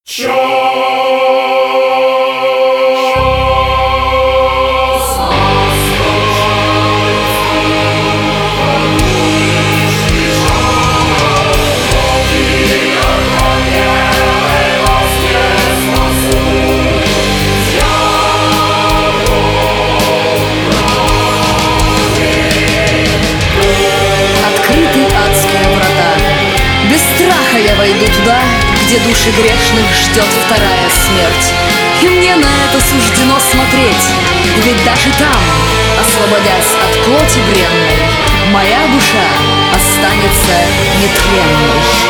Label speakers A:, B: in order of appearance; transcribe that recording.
A: Открыты адские врата. Без страха я войду туда, где души грешных ждет вторая смерть. И мне на это суждено смотреть, ведь даже там, освободясь от плоти бренной, моя душа останется нетленной.